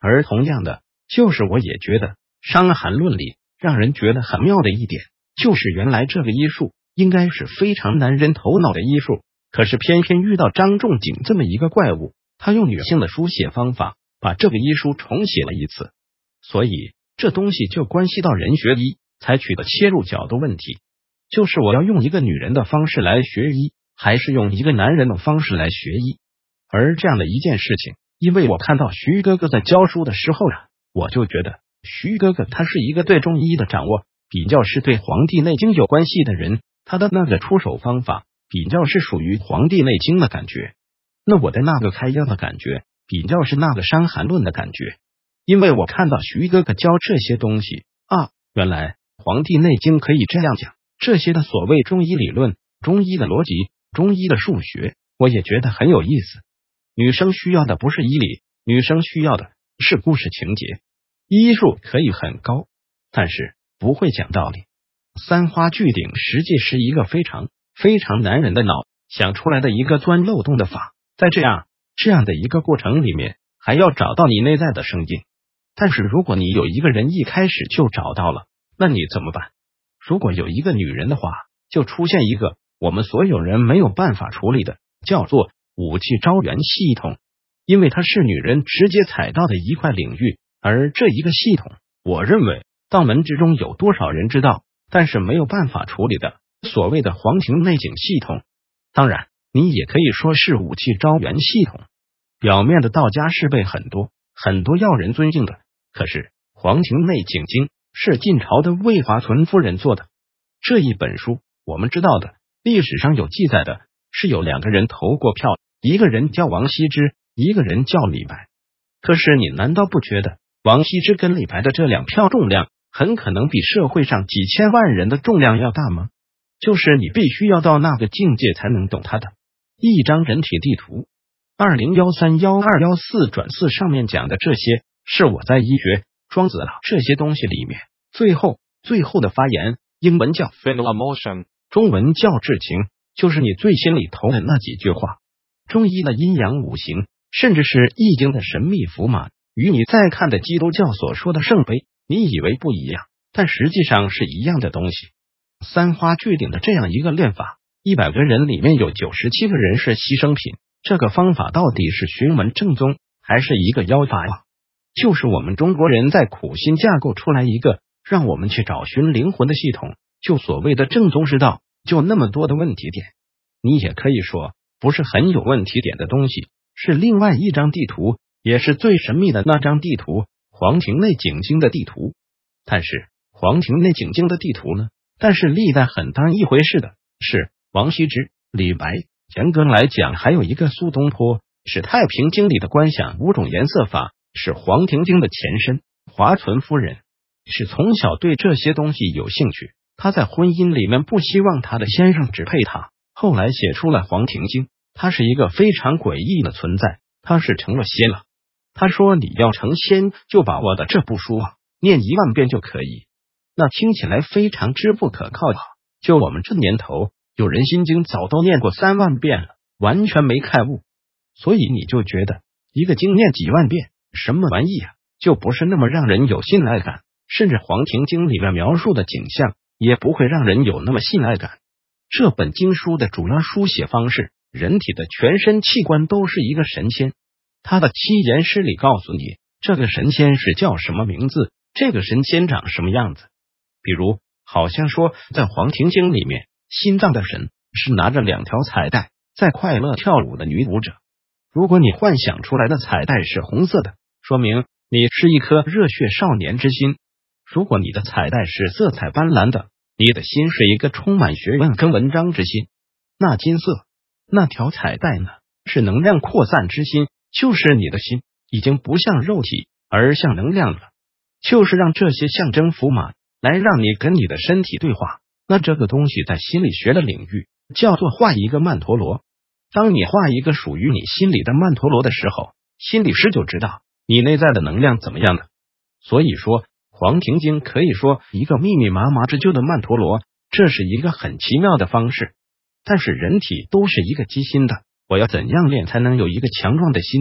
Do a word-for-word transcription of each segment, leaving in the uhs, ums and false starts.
而同样的，就是我也觉得《伤寒论》里让人觉得很妙的一点，就是原来这个医术应该是非常男人头脑的医术，可是偏偏遇到张仲景这么一个怪物，他用女性的书写方法把这个医书重写了一次。所以这东西就关系到人学医采取的切入角度问题，就是我要用一个女人的方式来学医，还是用一个男人的方式来学医。而这样的一件事情，因为我看到徐哥哥在教书的时候啊，我就觉得徐哥哥他是一个对中医的掌握比较是对黄帝内经有关系的人，他的那个出手方法比较是属于黄帝内经的感觉，那我的那个开药的感觉比较是那个伤寒论的感觉。因为我看到徐哥哥教这些东西啊，原来黄帝内经可以这样讲，这些的所谓中医理论、中医的逻辑、中医的数学，我也觉得很有意思。女生需要的不是医理，女生需要的是故事情节。医术可以很高，但是不会讲道理。三花聚顶实际是一个非常非常男人的脑想出来的一个钻漏洞的法，在这样这样的一个过程里面，还要找到你内在的声音。但是如果你有一个人一开始就找到了，那你怎么办？如果有一个女人的话，就出现一个我们所有人没有办法处理的，叫做武器招源系统，因为它是女人直接踩到的一块领域。而这一个系统，我认为道门之中有多少人知道，但是没有办法处理的所谓的黄庭内景系统。当然你也可以说是武器招源系统。表面的道家是被很多很多要人尊敬的，可是黄庭内景经是晋朝的魏华存夫人做的。这一本书我们知道的，历史上有记载的是有两个人投过票，一个人叫王羲之，一个人叫李白。可是你难道不觉得王羲之跟李白的这两票重量很可能比社会上几千万人的重量要大吗？就是你必须要到那个境界才能懂它的。一张人体地图二零一三一二一四转四上面讲的这些，是我在医学、庄子了这些东西里面最后最后的发言，英文叫 final emotion， 中文叫至情，就是你最心里头的那几句话。中医的阴阳五行，甚至是易经的神秘符码，与你在看的基督教所说的圣杯，你以为不一样，但实际上是一样的东西。三花聚顶的这样一个练法，一百个人里面有九十七个人是牺牲品，这个方法到底是寻门正宗还是一个妖法呀？就是我们中国人在苦心架构出来一个让我们去找寻灵魂的系统，就所谓的正宗之道，就那么多的问题点。你也可以说不是很有问题点的东西，是另外一张地图，也是最神秘的那张地图，黄庭内景经的地图。但是黄庭内景经的地图呢？但是历代很当一回事的是王羲之、李白，严格来讲还有一个苏东坡，是太平经里的观想五种颜色法，是黄庭经的前身。华存夫人是从小对这些东西有兴趣，她在婚姻里面不希望她的先生只配她，后来写出了黄庭经。她是一个非常诡异的存在，她是成了仙了。她说你要成仙，就把我的这部书啊念一万遍就可以。那听起来非常之不可靠啊！就我们这年头，有人心经早都念过三万遍了，完全没开悟。所以你就觉得一个经念几万遍，什么玩意啊，就不是那么让人有信赖感。甚至黄庭经里面描述的景象，也不会让人有那么信赖感。这本经书的主要书写方式，人体的全身器官都是一个神仙。他的七言诗里告诉你，这个神仙是叫什么名字，这个神仙长什么样子。比如好像说在黄庭经里面，心脏的神是拿着两条彩带在快乐跳舞的女舞者。如果你幻想出来的彩带是红色的，说明你是一颗热血少年之心。如果你的彩带是色彩斑斓的，你的心是一个充满学问跟文章之心。那金色那条彩带呢，是能量扩散之心，就是你的心已经不像肉体而像能量了，就是让这些象征符码来让你跟你的身体对话。那这个东西在心理学的领域叫做画一个曼陀罗。当你画一个属于你心里的曼陀罗的时候，心理师就知道你内在的能量怎么样的。所以说黄庭经可以说一个密密麻麻之旧的曼陀罗，这是一个很奇妙的方式。但是人体都是一个机心的，我要怎样练才能有一个强壮的心脏？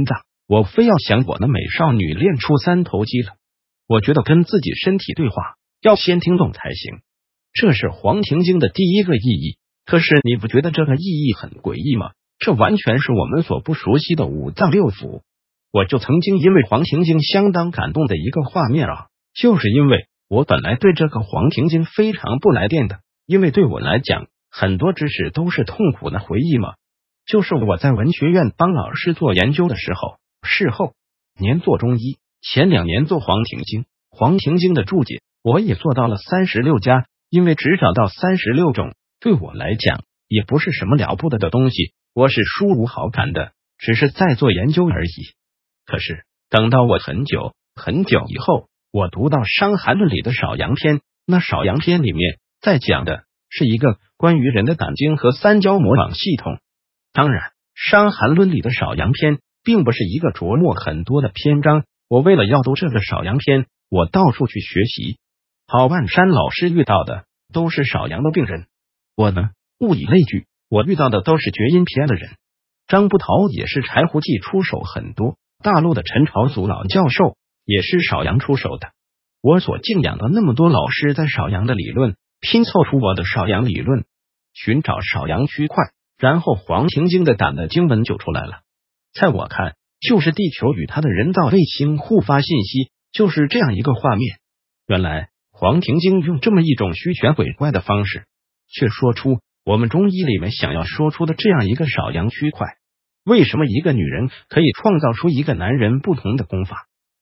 我非要想我的美少女练出三头肌了。我觉得跟自己身体对话，要先听懂才行。这是黄庭经的第一个意义。可是你不觉得这个意义很诡异吗？这完全是我们所不熟悉的五脏六腑。我就曾经因为黄庭经相当感动的一个画面啊，就是因为我本来对这个黄庭经非常不来电的，因为对我来讲，很多知识都是痛苦的回忆嘛。就是我在文学院帮老师做研究的时候，事后年做中医，前两年做黄庭经，黄庭经的注解我也做到了三十六家，因为只找到三十六种，对我来讲也不是什么了不得的东西，我是殊无好感的，只是在做研究而已。可是等到我很久很久以后，我读到《伤寒论》里的少阳篇，那少阳篇里面在讲的是一个关于人的胆经和三焦膜网系统。当然，《伤寒论》里的少阳篇并不是一个琢磨很多的篇章，我为了要读这个少阳篇，我到处去学习。郝万山老师遇到的都是少阳的病人，我呢物以类聚，我遇到的都是厥阴篇的人。张步桃也是柴胡记出手很多，大陆的陈朝祖老教授也是少阳出手的。我所敬仰的那么多老师在少阳的理论，拼凑出我的少阳理论，寻找少阳区块，然后黄庭经的胆的经文就出来了。在我看，就是地球与它的人造卫星互发信息，就是这样一个画面。原来黄庭经用这么一种虚玄鬼怪的方式，却说出我们中医里面想要说出的这样一个少阳区块。为什么一个女人可以创造出一个男人不同的功法？